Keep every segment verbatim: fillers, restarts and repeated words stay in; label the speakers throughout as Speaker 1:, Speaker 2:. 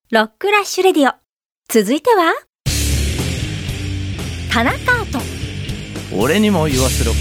Speaker 1: ロックラッシュレディオ。続いては田中アート。
Speaker 2: 俺にも言わせろ。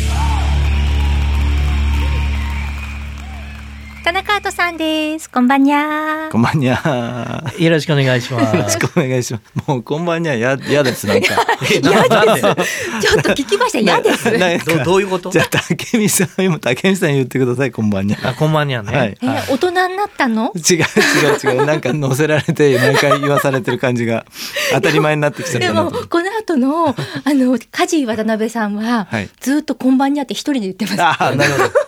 Speaker 1: 田中アートさんです。こんばんにゃー。
Speaker 2: こんばんにゃー。
Speaker 3: よろしくお願いします。
Speaker 2: よろしくお願いします。もうこんばんにゃーややですなんか。
Speaker 1: 嫌です。ちょっと聞きました。嫌です。
Speaker 2: なんか
Speaker 3: ど, どういうこと？
Speaker 2: じゃあ竹見さん今竹見さん言ってください。こんばんにゃー。
Speaker 3: あ、こんばんにゃーね。
Speaker 2: はい
Speaker 1: えー、大人になったの？
Speaker 2: 違う違う違う。なんか乗せられて毎回言わされてる感じが当たり前になってきちゃった
Speaker 1: でも
Speaker 2: なと。
Speaker 1: この後のあの梶渡辺さんは、はい、ずっとこんばんにゃーって一人で言ってます。
Speaker 2: ああ、なるほど。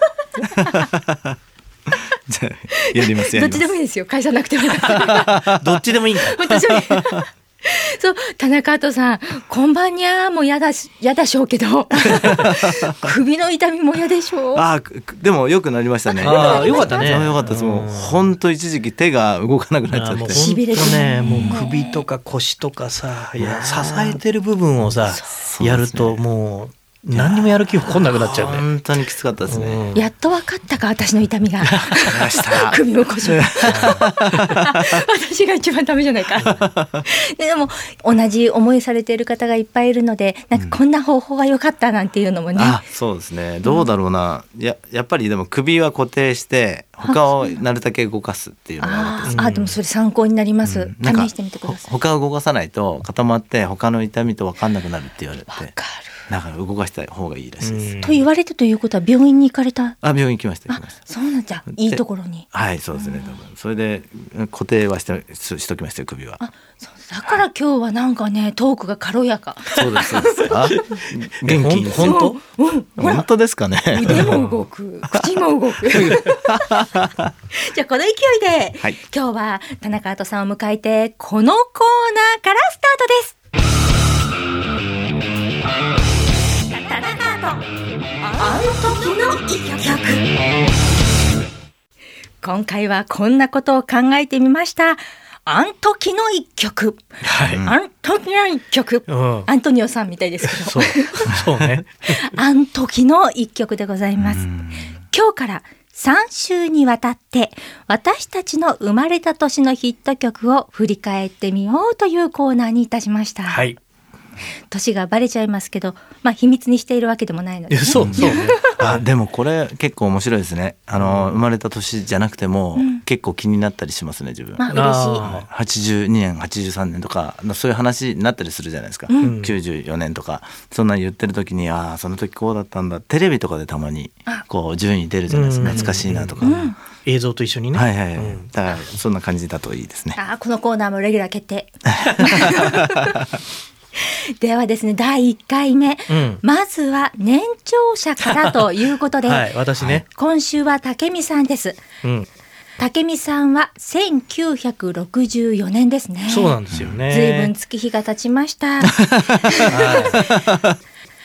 Speaker 2: じゃあやりますやります。
Speaker 1: どっちでもいいですよ。返さなくても
Speaker 3: どっちでもいいんだ。
Speaker 1: 私はそう、田中アートさん、こんばんにゃーも嫌だし、嫌でしょうけど首の痛みも嫌でしょう。
Speaker 2: あ、でも良くなりましたね。
Speaker 3: あ、よかったね。
Speaker 2: よかったです。もう本当一時期手が動かなくなっちゃって。
Speaker 1: しびれてね。
Speaker 3: もう首とか腰とかさ、いや支えてる部分をさ、やるともう何にもやる気起こんなくなっちゃうね。
Speaker 2: 本当にきつかったですね。
Speaker 1: やっと分かったか、私の痛みが。首も腰も。私が一番ダメじゃないか。でも同じ思いされている方がいっぱいいるので、なんかこんな方法が良かったなんていうのもね。うん、
Speaker 2: あ、そうですね。どうだろうな。ややっぱりでも首は固定して他をなるだけ動かすっていうのがあるんです。
Speaker 1: ああ、でもそれ参考になります。うん、試してみてください。
Speaker 2: 他を動かさないと固まって他の痛みと分かんなくなるって言われて。
Speaker 1: 分かる。
Speaker 2: だから動かした方がいいらしいです。
Speaker 1: と言われてということは病院に行かれた？
Speaker 2: あ、病院行きました。行きました。
Speaker 1: そうなんじゃ。いいところに。
Speaker 2: はい、そうですね。多分それで固定はしてしときましたよ、首は。
Speaker 1: あ、そうだから今日はなんかね、トークが軽やか。
Speaker 2: そうですそうです。あ、元気です。
Speaker 3: 本当？
Speaker 1: うん、
Speaker 2: 本当ですかね。
Speaker 1: 腕も動く、口も動く。じゃあこの勢いで、はい、今日は田中アートさんを迎えてこのコーナーからスタートです。田中アート、あの時の一曲。今回はこんなことを考えてみました。あん時の一曲、はい、あん時の一曲、うん、アントニオさんみたいですけど、
Speaker 3: そうそうね。
Speaker 1: あん時の一曲でございます。今日からさん週にわたって私たちの生まれた年のヒット曲を振り返ってみようというコーナーにいたしました。
Speaker 3: はい。
Speaker 1: 年がバレちゃいますけど、まあ秘密にしているわけでもないので、ね、
Speaker 3: そうそう、ね、
Speaker 2: あ、でもこれ結構面白いですね。あの生まれた年じゃなくても、うん、結構気になったりしますね、自分。
Speaker 1: まあ嬉しい。
Speaker 2: はちじゅうにねんはちじゅうさんねんとかそういう話になったりするじゃないですか、うん、きゅうじゅうよねんとかそんな言ってる時に、ああその時こうだったんだ、テレビとかでたまにこう順位出るじゃないですか、懐かしいなとか、うん、
Speaker 3: 映像と一緒にね、
Speaker 2: はいはい、うん、だからそんな感じだといいですね。
Speaker 1: あ、このコーナーもレギュラー決定。ではですね、だいいっかいめ、うん、まずは年長者からということで、
Speaker 3: はい、私ね、
Speaker 1: 今週は竹見さんです、うん、竹見さんはせんきゅうひゃくろくじゅうよねんですね。
Speaker 3: そうなんですよね。
Speaker 1: ずいぶん月日が経ちました。はい、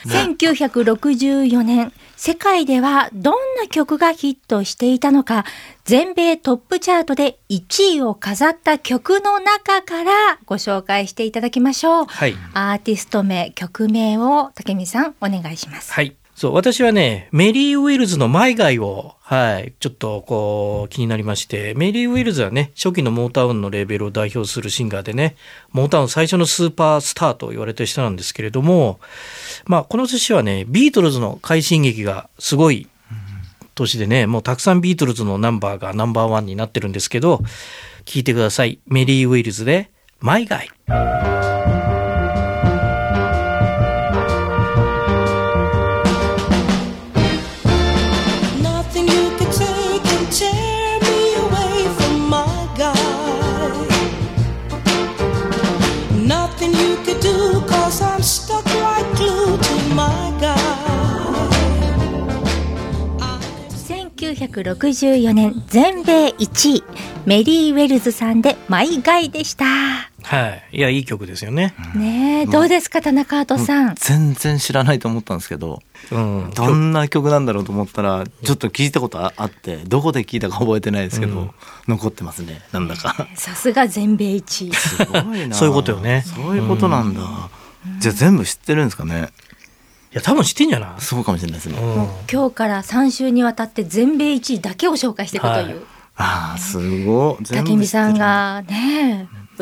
Speaker 1: せんきゅうひゃくろくじゅうよねん、世界ではどんな曲がヒットしていたのか、全米トップチャートでいちいを飾った曲の中からご紹介していただきましょう。はい、アーティスト名、曲名を竹見さんお願いします。
Speaker 3: はい、そう、私はね、メリー・ウィルズのマイガイを、はい、ちょっとこう気になりまして、メリー・ウィルズはね、初期のモータウンのレーベルを代表するシンガーでね、モータウン最初のスーパースターと言われてる人なんですけれども、まあこの年はね、ビートルズの快進撃がすごい年でね、もうたくさんビートルズのナンバーがナンバーワンになってるんですけど、聞いてください。メリー・ウィルズでマイガイ。
Speaker 1: せんきゅうひゃくろくじゅうよねん全米いちい、メリー・ウェルズさんでマイガイでした。
Speaker 3: はい、いやいい曲ですよね。
Speaker 1: ねえ、どうですか田中アートさん。
Speaker 2: 全然知らないと思ったんですけど、うん、どんな曲なんだろうと思ったらちょっと聞いたことあってどこで聞いたか覚えてないですけど、うん、残ってますね、なんだか。
Speaker 1: さすが全米いちい。
Speaker 2: すごいな。
Speaker 3: そういうことよね。
Speaker 2: そういうことなんだ、うん、じゃあ全部知ってるんですかね。
Speaker 3: いや多分知ってんじゃない。
Speaker 2: そうかもしれないですね、うん、
Speaker 1: もう今日からさん週にわたって全米いちいだけを紹介していくという、はい、
Speaker 2: あーすごい。
Speaker 1: 竹見さんがね、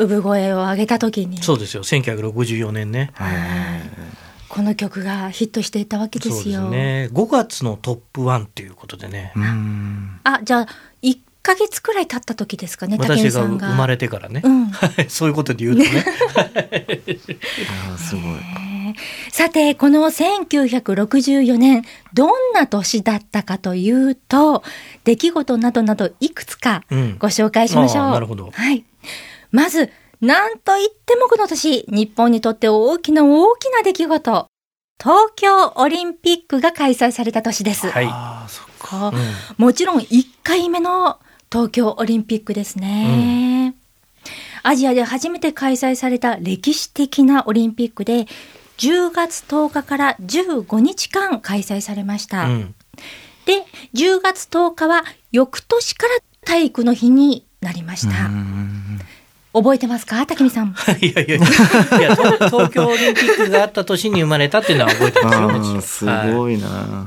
Speaker 1: 産声を上げた時に
Speaker 3: そうですよ、せんきゅうひゃくろくじゅうよねんね。
Speaker 1: この曲がヒットしていたわけですよ。
Speaker 3: そうですね、ごがつのトップワンということでね。
Speaker 2: うん
Speaker 1: あ、じゃあいっかげつくらい経った時ですかね、武
Speaker 3: 私
Speaker 1: 見さんが
Speaker 3: が生まれてからね、
Speaker 1: うん、
Speaker 3: そういうことで言うとね
Speaker 2: あすごい。
Speaker 1: さてこのせんきゅうひゃくろくじゅうよねんどんな年だったかというと、出来事などなどいくつかご紹介しましょう、
Speaker 3: うん、あなるほど、
Speaker 1: はい、まずなんといってもこの年、日本にとって大きな大きな出来事、東京オリンピックが開催された年です、
Speaker 3: はい、
Speaker 2: あそっか、
Speaker 1: うん、もちろんいっかいめの東京オリンピックですね、うん、アジアで初めて開催された歴史的なオリンピックでじゅうがつとおかからじゅうごにちかん開催されました、うん、でじゅうがつとおかは翌年から体育の日になりました。覚えてますか、武見さん。
Speaker 3: いやいやいやいや東京オリンピックがあった年に生まれたっていうのは覚えてますよ。
Speaker 2: すごいな、はい、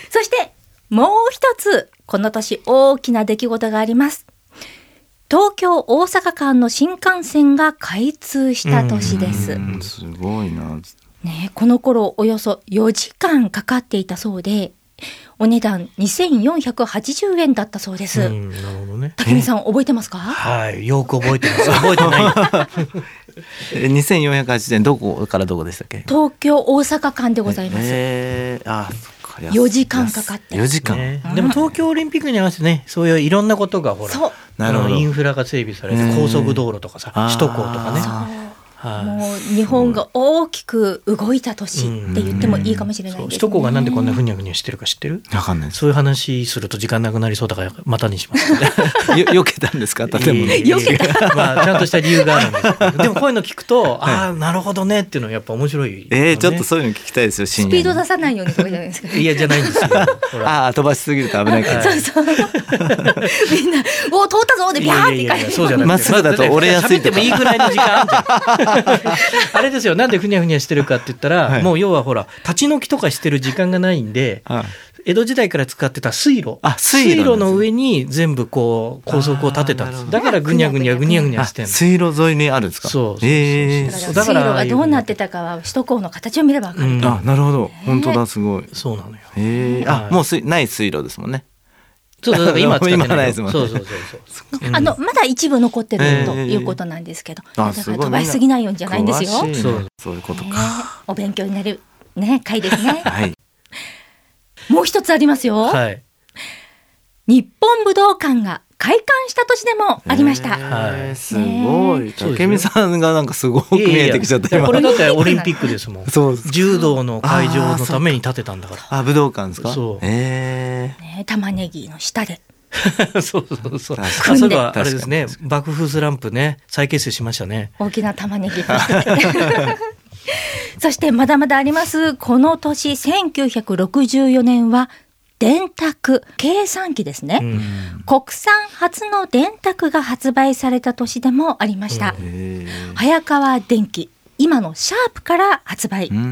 Speaker 1: そしてもう一つこの年大きな出来事があります。東京大阪間の新幹線が開通した年です。
Speaker 2: うんすごいな、
Speaker 1: ね、この頃およそよじかんかかっていたそうで、お値段にせんよんひゃくはちじゅうえんだったそうです。うん、なるほどね。武見さん覚えてますか？
Speaker 3: はい、よく覚えてます。覚えてない
Speaker 2: にせんよんひゃくはちじゅうえん、どこからどこでしたっけ？
Speaker 1: 東京大阪間でございます。
Speaker 2: えー、あ
Speaker 1: よじかんかかって
Speaker 2: よじかん、
Speaker 3: ね、でも東京オリンピックに合わせてね、そういういろんなことがほら、
Speaker 2: なるほど、
Speaker 3: インフラが整備されて高速道路とかさ、首都高とかね、
Speaker 1: もう日本が大きく動いた年って言ってもいいかもしれないですね。
Speaker 3: 首都高がなんでこんなふにゃふにゃしてるか知ってる？
Speaker 2: わかんないです。
Speaker 3: そういう話すると時間なくなりそうだからまたにします
Speaker 2: よ避けたんですか？建物
Speaker 1: 避けた
Speaker 3: まあちゃんとした理由があるんですけどでもこういうの聞くと、はい、ああなるほどねっていうのはやっぱ面白い、ね、
Speaker 2: えー、ちょっとそういうの聞きたいですよ。深夜
Speaker 1: スピード出さないようにとかじゃないですか。
Speaker 3: いやじゃないんですよ。
Speaker 2: ああ飛ばしすぎると危ないから、
Speaker 1: はい、そうそうみんなお通ったぞでビャーって書いて、
Speaker 3: そうじゃない、
Speaker 2: まっすぐだと折れやすい
Speaker 3: とか喋ってもいいぐらいの時間あんじゃんあれですよ、なんでふにゃふにゃしてるかって言ったら、はい、もう要はほら立ち退きとかしてる時間がないんで、はい、江戸時代から使ってた水路、あ水路、水路の上に全部こう高速を建てたんです。だからぐにゃぐにゃぐにゃぐにゃしてんの。
Speaker 2: 水路沿いにあるんですか？
Speaker 1: そうそうそう、えー、だから水路がどうなってたかは首都高の形を見れば分かる、うん、
Speaker 2: あなるほど、本当だ、すごい。
Speaker 3: そうなのよ、
Speaker 2: えー、あ、はい、もうすない水路ですもんね。
Speaker 3: そうそう、今使ってない。
Speaker 2: 今ないですもんね。
Speaker 3: そうそうそうそう、
Speaker 1: うん、あのまだ一部残ってるということなんですけど、えー、だから飛ばしすぎないようじゃないんですよ。
Speaker 2: そうそういうことか、えー、
Speaker 1: お勉強になるね回ですね。
Speaker 2: はい。
Speaker 1: もう一つありますよ。
Speaker 3: はい。
Speaker 1: 日本武道館が開館した年でもありました。
Speaker 2: えー、すごい。武見さんがなんかすごく見えてきちゃった。
Speaker 3: いやいや、これだってオリンピックですもん。
Speaker 2: そう
Speaker 3: 柔道の会場のために建てたんだから。
Speaker 2: あ、武道館ですか？
Speaker 3: そう。
Speaker 2: え
Speaker 1: ー、ね、玉ねぎの下で。
Speaker 3: そうそうそう。あ、そういえばあれですね。爆風スランプね、再結成しましたね。
Speaker 1: 大きな玉ねぎの下で。そしてまだまだあります。この年せんきゅうひゃくろくじゅうよねんは電卓計算機ですね、うん、国産初の電卓が発売された年でもありました、うん、早川電機、今のシャープから発売、うん、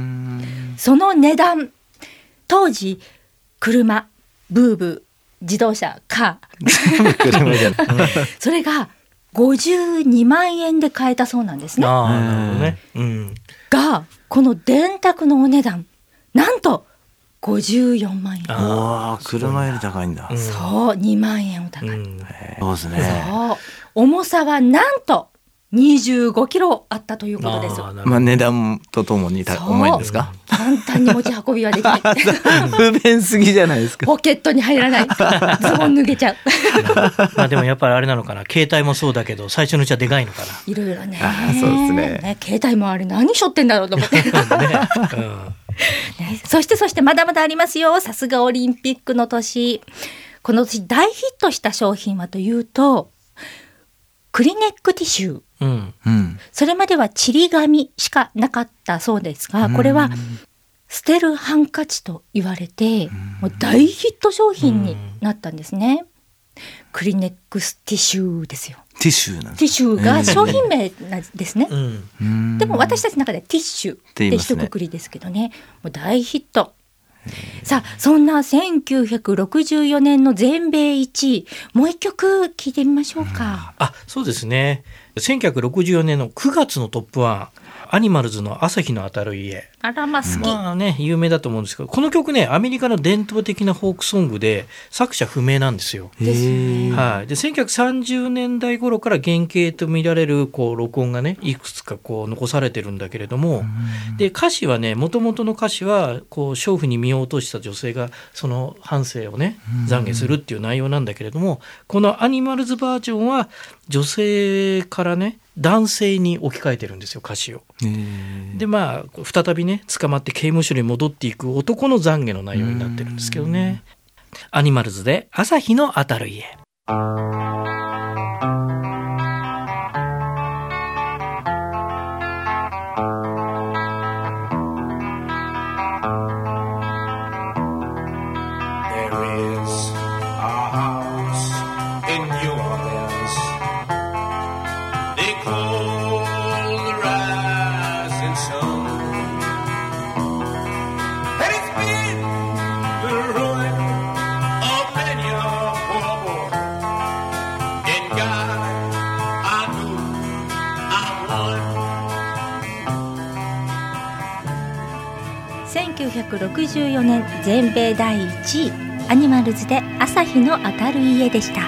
Speaker 1: その値段、当時車、ブーブー、自動車、カーそれがごじゅうにまんえんで買えたそうなんですね。
Speaker 3: あ、なるほどね、うん、
Speaker 1: がこの電卓のお値段なんとごじゅうよんまんえん。
Speaker 2: ああ、車より高いんだ。
Speaker 1: うん、そう、にまんえんお高い、うん、
Speaker 2: そうですね。
Speaker 1: そう、重さはなんとにじゅうごキロあったということです。
Speaker 2: あ、まあ、値段とともに重いんですか？
Speaker 1: 簡単に持ち運びはできない
Speaker 2: 不便すぎじゃないですか。
Speaker 1: ポケットに入らない、ズボン脱げちゃう
Speaker 3: まあでもやっぱりあれなのかな、携帯もそうだけど最初のうちはでかいのかな。
Speaker 1: いろいろね。
Speaker 2: あ、そうですね。
Speaker 1: ね、携帯もあれ何しょってんだろうと思ってね、うんね、そしてそしてまだまだありますよ。さすがオリンピックの年。この年大ヒットした商品はというとクリネックティッシュ、うんうん、それまではちり紙しかなかったそうですが、これは捨てるハンカチと言われて、もう大ヒット商品になったんですね。クリネックスティッシュですよ。
Speaker 2: ティッシュなんです。
Speaker 1: ティッシュが商品名なんですね、うん、でも私たちの中でティッシュって一括りですけどね、もう大ヒット。さあ、そんなせんきゅうひゃくろくじゅうよねんの全米いちい、もう一曲聴いてみましょうか。
Speaker 3: あ、そうですね。 せんきゅうひゃくろくじゅうよねんのくがつのトップワン、アニマルズの朝日の当たる家。
Speaker 1: あらまあ好き、
Speaker 3: まあね、有名だと思うんですけど、この曲ね、アメリカの伝統的なフォークソングで作者不明なんですよ。はい、でせんきゅうひゃくさんじゅうねんだい頃から原型と見られるこう録音がねいくつかこう残されてるんだけれども、で歌詞はね、元々の歌詞はこう娼婦に身を落とした女性がその半生をね懺悔するっていう内容なんだけれども、このアニマルズバージョンは女性からね男性に置き換えてるんですよ、歌詞を。でまあ再びね捕まって刑務所に戻っていく男の懺悔の内容になってるんですけどね。アニマルズで朝日の当たる家。
Speaker 1: せんきゅうひゃくろくじゅうよねん全米だいいちい、アニマルズで朝日の当たる家でした。はい、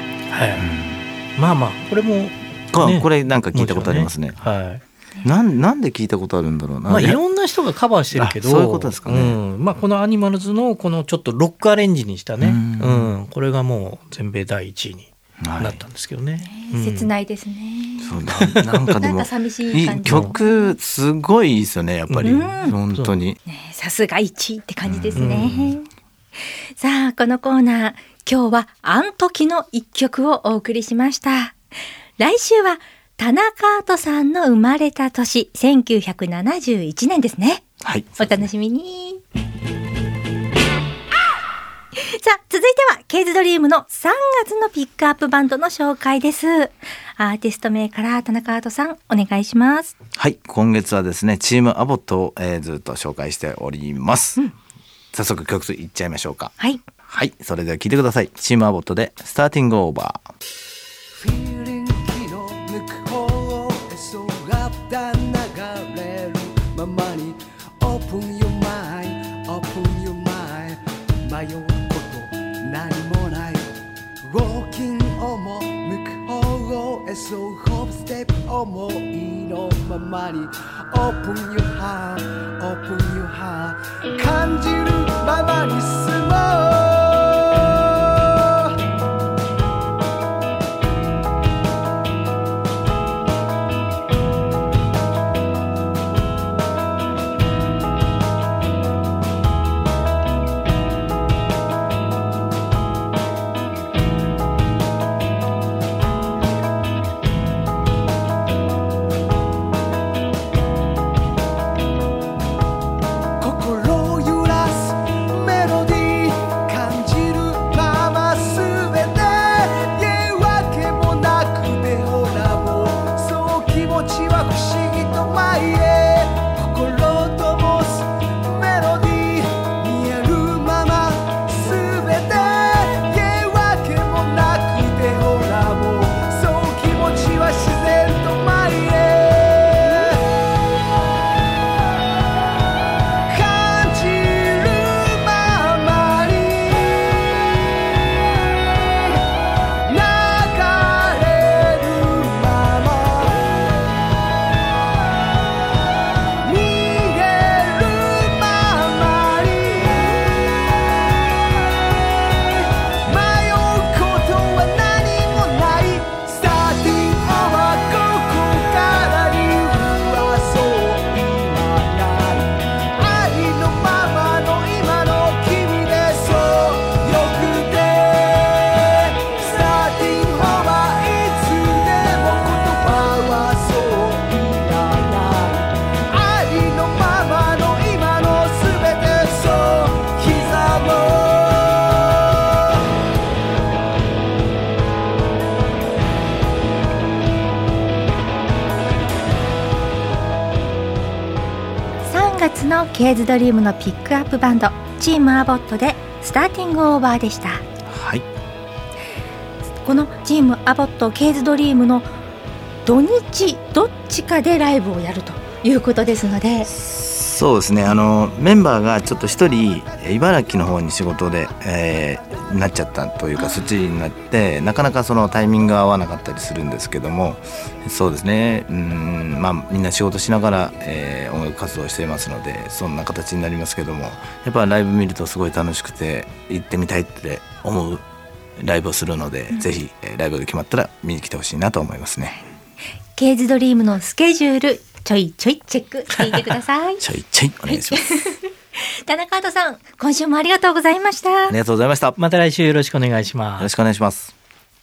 Speaker 3: まあまあこれも、ね、
Speaker 2: これなんか聞いたことありますね。ね、はい、な, なんで聞いたことあるんだろうな。
Speaker 3: まあ、いろんな人がカバーしてるけど、
Speaker 2: そういうことですかね。うん、
Speaker 3: まあ、このアニマルズのこのちょっとロックアレンジにしたね、うん、うん、これがもう全米だいいちいになったんですけどね。
Speaker 1: はい、うん、切ないですね。
Speaker 2: そうだ、なんかでもなんか寂しい感じ。曲すごいいいですよね、やっぱり、うん、本当に。
Speaker 1: さすがいちいって感じですね。うん、さあこのコーナー、今日はあん時の一曲をお送りしました。来週は田中アトさんの生まれた年せんきゅうひゃくななじゅういちねんですね。
Speaker 2: はい、
Speaker 1: お楽しみに。さあ続いてはケイズドリームのさんがつのピックアップバンドの紹介です。アーティスト名から田中アトさんお願いします。
Speaker 2: はい、今月はですねチームアボットを、えー、ずっと紹介しております。うん、早速曲数いっちゃいましょうか。
Speaker 1: はい、
Speaker 2: はい、それでは聴いてください。チームアボットでスターティングオーバー。
Speaker 4: Open your mind, open your mind 迷うこと何もない Walking 思う向こうへ So hope step 思いのままに Open your heart, open your heart 感じるままに進もう
Speaker 1: のケイズドリームのピックアップバンドチームアボットでスターティングオーバーでした。
Speaker 2: はい、
Speaker 1: このチームアボットケイズドリームの土日どっちかでライブをやるということですので。
Speaker 2: そうですね、あのメンバーがちょっと一人茨城の方に仕事で、えー、なっちゃったというか、そっちになってなかなかそのタイミングが合わなかったりするんですけども、そうですね、うん、まあみんな仕事しながら、えー、音楽活動していますので、そんな形になりますけども、やっぱライブ見るとすごい楽しくて行ってみたいって思うライブをするので、うん、ぜひライブが決まったら見に来てほしいなと思いますね。
Speaker 1: ケイズドリームのスケジュールちょいちょいチェックしていてください。
Speaker 2: ちょいちょいお願いします
Speaker 1: 田中畑さん、今週もありがとうございました。
Speaker 2: ありがとうございました。
Speaker 3: また来週よろしくお願いします。
Speaker 2: よろしくお願いします。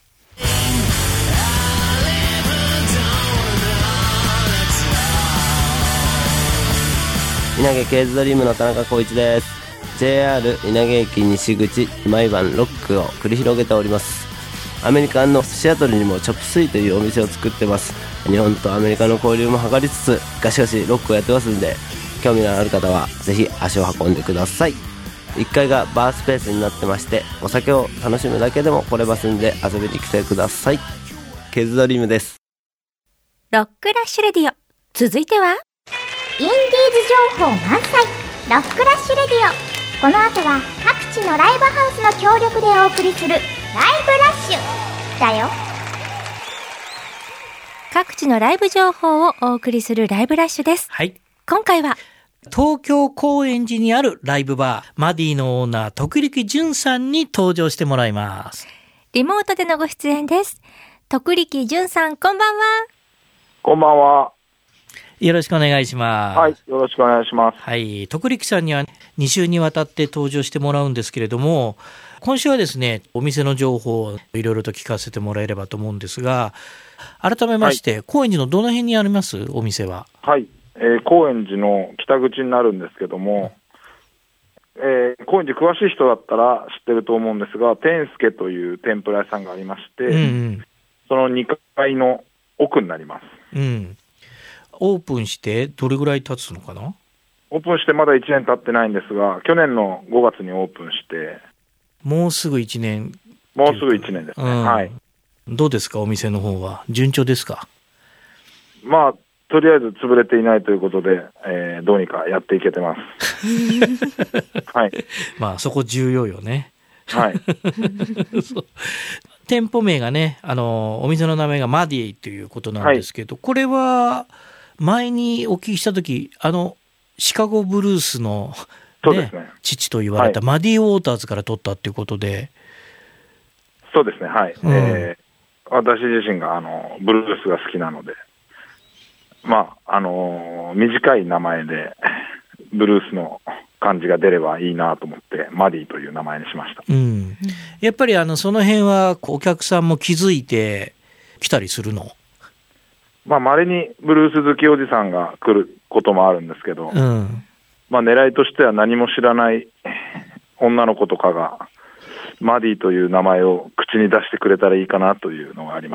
Speaker 5: 稲毛ケイズドリームの田中浩一です。 ジェイアール 稲毛駅西口、毎晩ロックを繰り広げております。アメリカのシアトルにもチョップスイというお店を作ってます。日本とアメリカの交流も図りつつ、ガシガシロックをやってますんで、興味のある方はぜひ足を運んでください。いっかいがバースペースになってまして、お酒を楽しむだけでも来れますんで、遊びに来てください。ケイズドリームです。
Speaker 1: ロックラッシュレディオ、続いては
Speaker 6: インディーズ情報満載ロックラッシュレディオ。この後は各地のライブハウスの協力でお送りするライブラッシュだよ。
Speaker 1: 各地のライブ情報をお送りするライブラッシュです。
Speaker 3: はい。
Speaker 1: 今回は
Speaker 3: 東京高円寺にあるライブバー、マディのオーナー、徳力淳さんに登場してもらいます。
Speaker 1: リモートでのご出演です。徳力淳さん、こんばんは。
Speaker 7: こんばんは。
Speaker 3: よろしくお願いします。
Speaker 7: はい、よろしくお願いします。
Speaker 3: はい、徳力さんにはに週にわたって登場してもらうんですけれども、今週はですね、お店の情報をいろいろと聞かせてもらえればと思うんですが、改めまして、はい、高円寺のどの辺にありますお店は？
Speaker 7: はい、えー、高円寺の北口になるんですけども、えー、高円寺詳しい人だったら知ってると思うんですが、天助という天ぷら屋さんがありまして、うんうん、そのにかいの奥になります。
Speaker 3: うん、オープンしてどれぐらい経つのかな？
Speaker 7: オープンしてまだいちねん経ってないんですが、去年のごがつにオープンして、
Speaker 3: もうすぐいちねん。
Speaker 7: もうすぐいちねんですね、うん、はい。
Speaker 3: どうですか、お店の方は順調ですか？
Speaker 7: まあとりあえず潰れていないということで、えー、どうにかやっていけてます。はい。
Speaker 3: まあそこ重要よね。
Speaker 7: はい。
Speaker 3: そう、店舗名がね、あのお店の名前がマディということなんですけど、はい、これは前にお聞きしたとき、あのシカゴブルースの、ね、
Speaker 7: そうですね、
Speaker 3: 父と言われたマディ・ウォーターズから取ったということで。
Speaker 7: そうですね、はい。うん、えー、私自身があのブルースが好きなので、まああのー、短い名前でブルースの感じが出ればいいなと思ってマディという名前にしました。
Speaker 3: うん、やっぱりあのその辺はお客さんも気づいて来たりするの？
Speaker 7: まあ稀にブルース好きおじさんが来ることもあるんですけど、うん、まあ狙いとしては何も知らない女の子とかがマディという名前を口に出してくれたらいいかなというのがあります。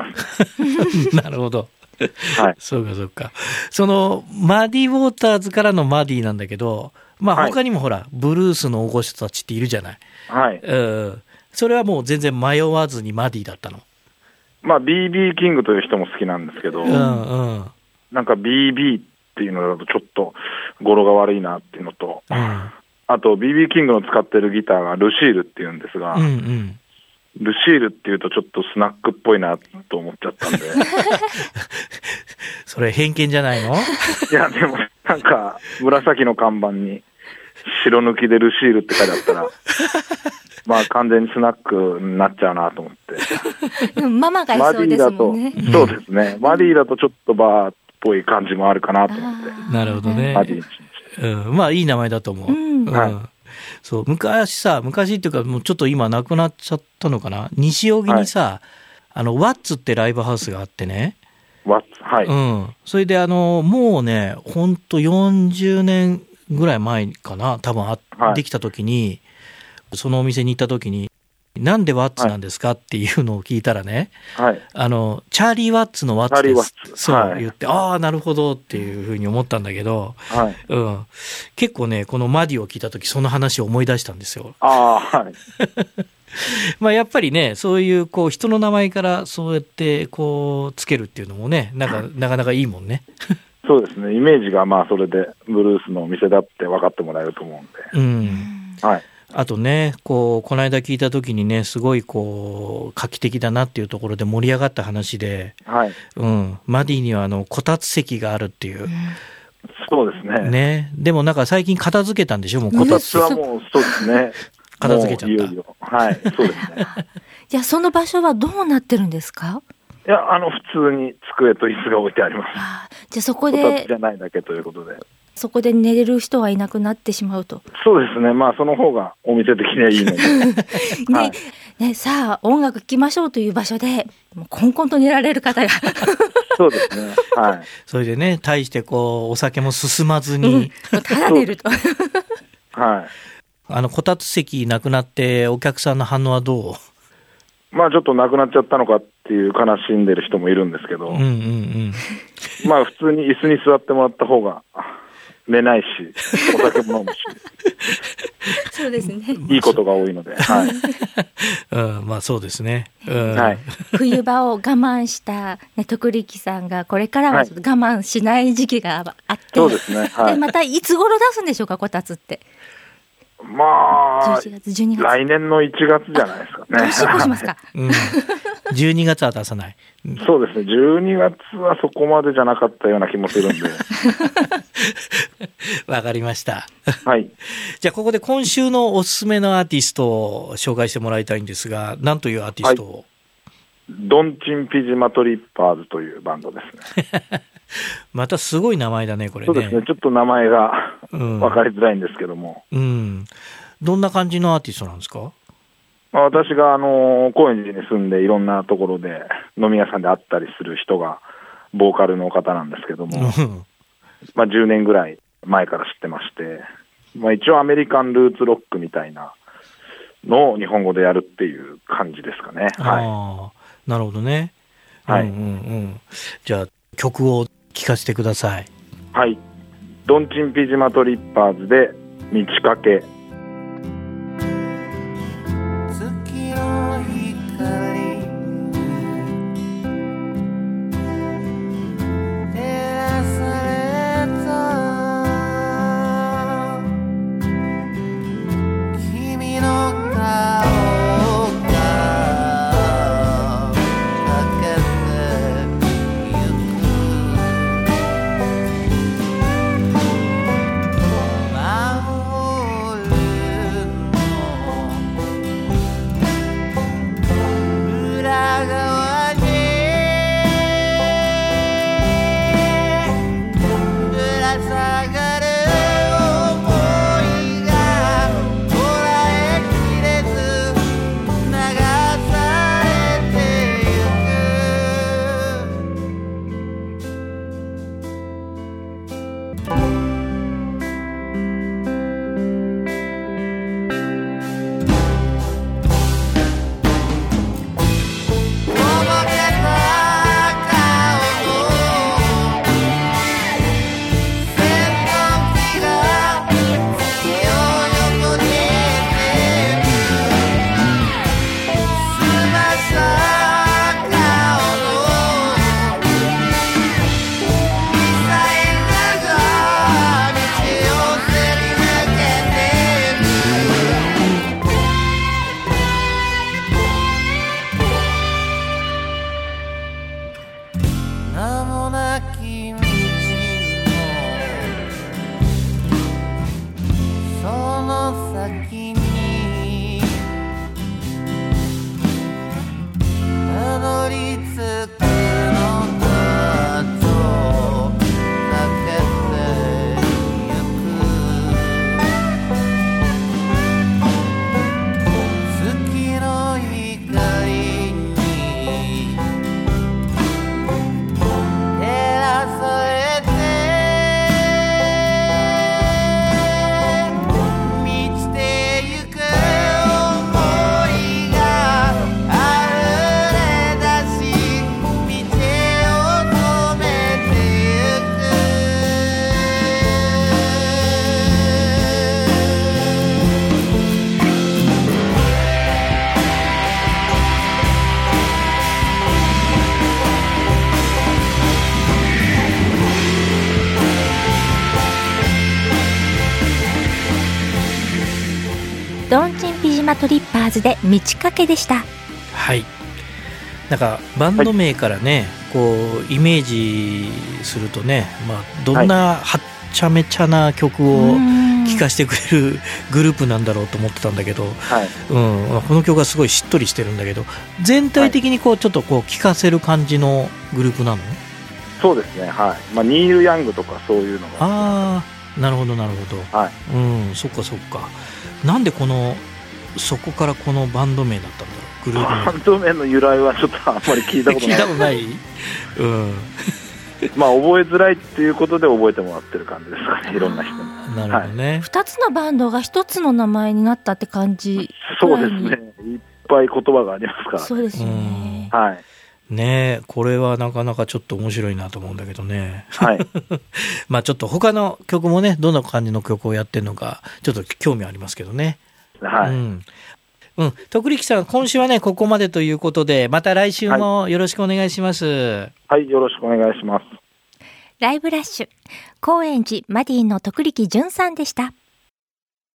Speaker 3: なるほど。
Speaker 7: はい、
Speaker 3: そうかそうか。そのマディ・ウォーターズからのマディなんだけど、まあ他にもほら、はい、ブルースの大御所たちっているじゃない。
Speaker 7: はい。
Speaker 3: うん。それはもう全然迷わずにマディだったの？
Speaker 7: まあ ビービー キングという人も好きなんですけど、うんうん、なんか ビービー っていうのだとちょっと語呂が悪いなっていうのと、うん、あと ビービー キングの使ってるギターがルシールっていうんですが、うんうん、ルシールっていうとちょっとスナックっぽいなと思っちゃったんで
Speaker 3: それ偏見じゃないの？
Speaker 7: いやでもなんか紫の看板に白抜きでルシールって書いてあったらまあ完全にスナックになっちゃうなと思って
Speaker 1: ママがいそうですもんね。
Speaker 7: マディだと、そうですね、マディだとちょっとバーっぽい感じもあるかなと思って。
Speaker 3: なるほどね。
Speaker 7: マディ、
Speaker 3: うん、まあいい名前だと思う、うんうん、はい。そう、昔さ、昔っていうかもうちょっと今なくなっちゃったのかな、西荻にさ、はい、あのワッツってライブハウスがあってね、
Speaker 7: ワッツ、はい、
Speaker 3: うん、それであのもうねほんとよんじゅうねんぐらい前かな多分あ、はい、できた時にそのお店に行った時になんでワッツなんですか、はい、っていうのを聞いたらね、はい、あのチャーリー・ワッツのワッツですそう言って、はい、ああなるほどっていうふうに思ったんだけど、はい、うん、結構ねこのマディを聞いた時その話を思い出したんですよ。
Speaker 7: あ、はい
Speaker 3: まあやっぱりね、そういうこう人の名前からそうやってこうつけるっていうのもね、なんかなかなかいいもんね。
Speaker 7: そうですね、イメージがまあそれでブルースのお店だって分かってもらえると思うんで、うん、はい、
Speaker 3: あとね、こうこの間聞いた時にね、すごいこう画期的だなっていうところで盛り上がった話で、はい、うん、マディにはあのこたつ席があるっていう、うん、
Speaker 7: そうですね。
Speaker 3: ね、でもなんか最近片付けたんでしょ、もう
Speaker 7: こたつはもうそうですね。
Speaker 3: 片付けちゃった。
Speaker 7: いよいよ、はい、そうですね。
Speaker 1: じゃあその場所はどうなってるんですか？
Speaker 7: いや、あの普通に机と椅子が置いてあります。
Speaker 1: あ、じゃあそこで
Speaker 7: こたつじゃないだけということで、
Speaker 1: そこで寝れる人はいなくなってしまうと。
Speaker 7: そうですね、まあその方がお店的にはいいので。
Speaker 1: ね、はい、ね、さあ音楽聴きましょうという場所でもうコンコンと寝られる方が
Speaker 7: そうですね、はい、
Speaker 3: それでね、大してこうお酒も進まずに、
Speaker 1: うん、ただ寝ると
Speaker 3: はい、あのこたつ席なくなってお客さんの反応はどう？
Speaker 7: まあちょっとなくなっちゃったのかっていう悲しんでる人もいるんですけど、うんうんうん、まあ普通に椅子に座ってもらった方が寝ないし、お酒も飲むし
Speaker 1: そうですね、
Speaker 7: いいことが多いので、はい、
Speaker 3: うん、まあそうですね、うん、
Speaker 1: はい、冬場を我慢した、ね、徳力さんがこれからはちょっと我慢しない時期があって、
Speaker 7: そうですね、はい、
Speaker 1: でまたいつ頃出すんでしょうか、こたつって。
Speaker 7: まあ、じゅういちがつじゅうにがつ来年のいちがつじゃないですかね。
Speaker 1: 年越しますか、
Speaker 3: うん、じゅうにがつは出さない。
Speaker 7: そうですね、じゅうにがつはそこまでじゃなかったような気もするんで。
Speaker 3: わかりました。
Speaker 7: はい。
Speaker 3: じゃあここで今週のおすすめのアーティストを紹介してもらいたいんですが、何というアーティストを？はい、
Speaker 7: ドンチンピジマトリッパーズというバンドですね。
Speaker 3: またすごい名前だね、これね。
Speaker 7: そうですね、ちょっと名前が分かりづらいんですけども、
Speaker 3: うん、うん、どんな感じのアーティストなんですか？
Speaker 7: まあ、私があの高円寺に住んでいろんなところで飲み屋さんで会ったりする人がボーカルの方なんですけども、まあじゅうねんぐらい前から知ってまして、まあ、一応アメリカンルーツロックみたいなのを日本語でやるっていう感じですかね。はい、
Speaker 3: あ、なるほどね。
Speaker 7: はい、
Speaker 3: うんうんうん、じゃあ曲を聴かせてください。
Speaker 7: はい、ドンチンピジマトリッパーズで満ち欠け。
Speaker 8: 満ちて
Speaker 1: 山トリッパーズで道かけでした。
Speaker 3: はい。なんかバンド名からね、はい、こうイメージするとね、まあ、どんなはっちゃめちゃな曲を聴かせてくれるグループなんだろうと思ってたんだけど、はいうん、この曲はすごいしっとりしてるんだけど、全体的にこうちょっとこう聴かせる感じのグループなの？
Speaker 7: そうですね、はい。まあ、ニール・ヤングとかそういうのが。
Speaker 3: ああ、なるほどなるほど。
Speaker 7: はい。
Speaker 3: うん、そっかそっか。なんでこのそこからこのバンド名だったんだろう。グループ
Speaker 7: バンド名の由来はちょっとあんまり聞いたことない。
Speaker 3: 聞いたことない。うん。
Speaker 7: まあ覚えづらいっていうことで覚えてもらってる感じですかね、いろんな人に。
Speaker 3: なるほどね。
Speaker 1: 二、はい、つのバンドが一つの名前になったって感じ。
Speaker 7: そうですね。いっぱい言葉がありますから、ね。
Speaker 1: そうですよね。
Speaker 7: はい。
Speaker 3: ねえ、これはなかなかちょっと面白いなと思うんだけどね。
Speaker 7: はい。
Speaker 3: まあちょっと他の曲もね、どんな感じの曲をやってるのか、ちょっと興味ありますけどね。
Speaker 7: はい。
Speaker 3: うんうん、徳力さん、今週はね、ここまでということで、また来週もよろしくお願いします。はい、
Speaker 7: はい、よろしくお願いします。
Speaker 1: ライブラッシュ、高円寺マディの徳力淳さんでした。